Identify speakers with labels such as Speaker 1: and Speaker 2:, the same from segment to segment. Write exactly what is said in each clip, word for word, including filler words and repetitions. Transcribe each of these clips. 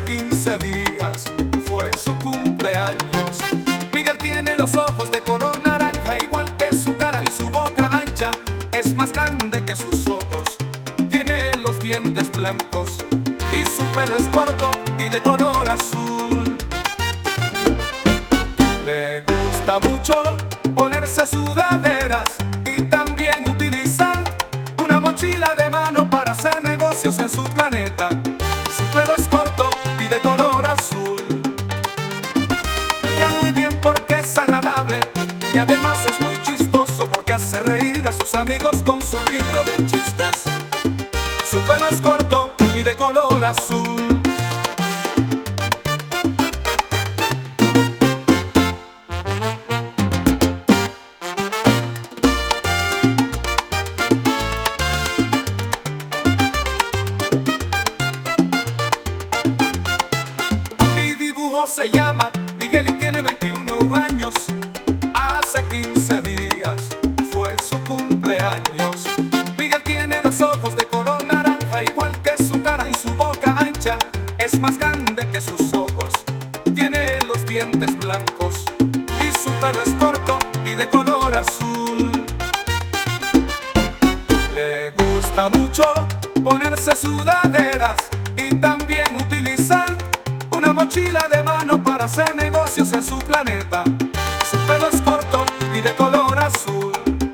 Speaker 1: quince días fue su cumpleaños. Miguel tiene los ojos de color naranja, igual que su cara y su boca ancha. Es más grande que sus ojos, tiene los dientes blancos y su pelo es corto y de color azul. Le gusta mucho ponerse sudaderas y también utilizar una mochila de mano para hacer negocios en su planeta. Su pelo es corto y de color azul. Ya muy bien porque es agradable y además es muy chistoso porque hace reír a sus amigos con su libro de chistes. Su pelo es corto y de color azul. Se llama Miguel y tiene veintiuno años. Hace quince días fue su cumpleaños. Miguel tiene los ojos de color naranja, igual que su cara y su boca ancha. Es más grande que sus ojos, tiene los dientes blancos y su pelo es corto y de color azul. Le gusta mucho ponerse sudaderas y también utilizar una mochila de mano para hacer negocios en su planeta. Su pelo es corto y de color azul.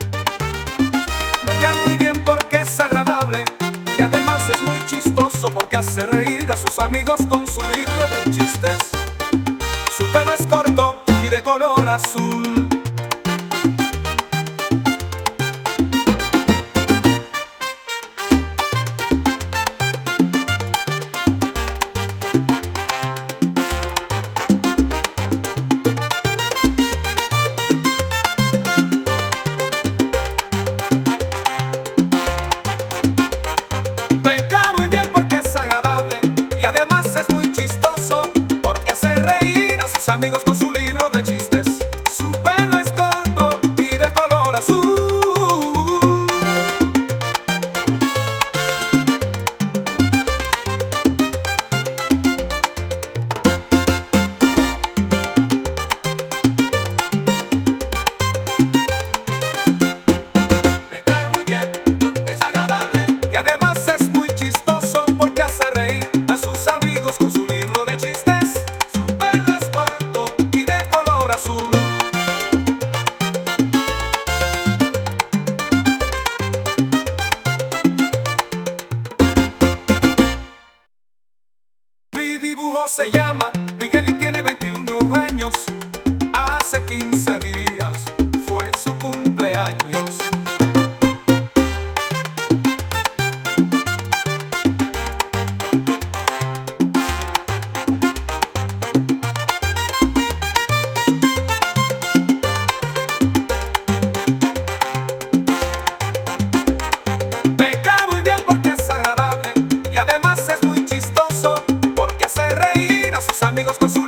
Speaker 1: Ya muy bien porque es agradable y además es muy chistoso porque hace reír a sus amigos con su libro de chistes. Su pelo es corto y de color azul. Amigos con su libro de chistes. Su pelo es corto y de color azul. Me cae muy bien, es agradable y además es muy chistoso porque hace reír a sus amigos con su libro de chistes. Azul. Mi dibujo se llama Miguel y tiene veintiuno años. Hace quince días fue su cumpleaños. Amigos con su